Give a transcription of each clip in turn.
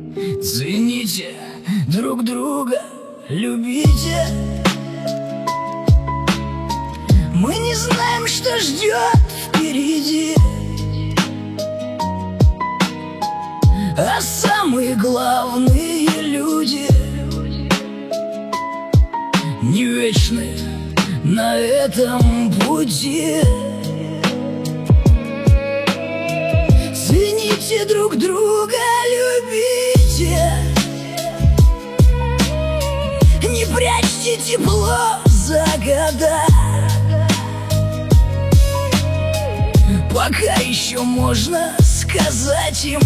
Цените друг друга, любите. Мы не знаем, что ждет впереди, а самые главные люди не вечны на этом пути. Цените друг друга, любите. Не прячьте тепло за года, пока еще можно сказать им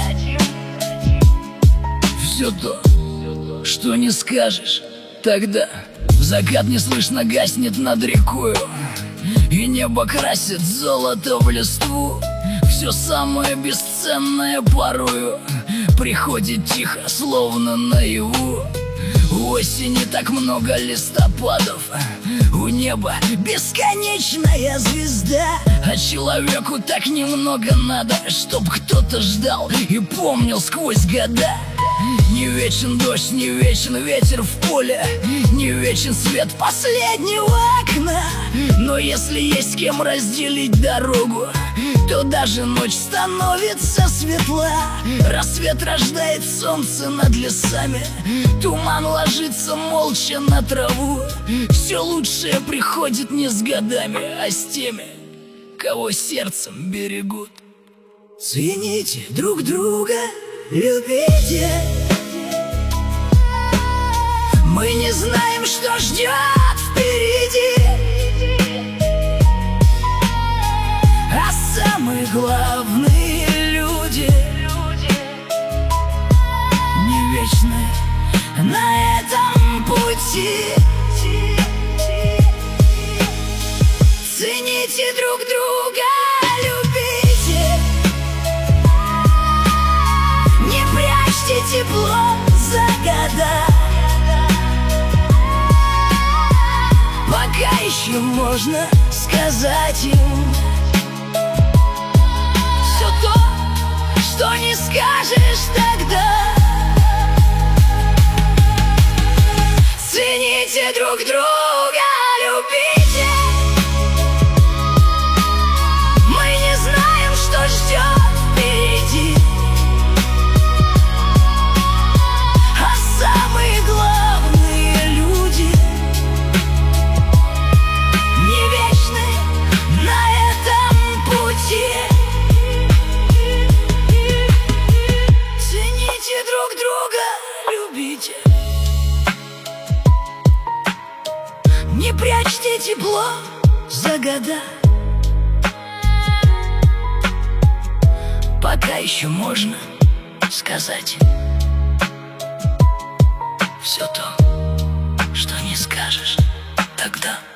все то, что не скажешь тогда. В закат неслышно гаснет над рекою, и небо красит золото в листву. Все самое бесценное порою приходит тихо, словно наяву. У осени так много листопадов, у неба бесконечная звезда, а человеку так немного надо, чтоб кто-то ждал и помнил сквозь года. Не вечен дождь, не вечен ветер в поле, не вечен свет последнего окна. Но если есть с кем разделить дорогу, то даже ночь становится светла. Рассвет рождает солнце над лесами, туман ложится молча на траву. Все лучшее приходит не с годами, а с теми, кого сердцем берегут. Цените друг друга, любите. Мы не знаем, что ждет впереди, а самые главные люди не вечны на этом пути. Цените друг друга, любите. Не прячьте тепло за года, пока еще можно сказать им все то, что не скажешь тогда. Цените друг друга, любите. Мы не знаем, что ждет впереди, а самые главные люди не вечны на этом пути. Цените друг друга, любите. Не прячьте тепло за года, пока еще можно сказать все то, что не скажешь тогда.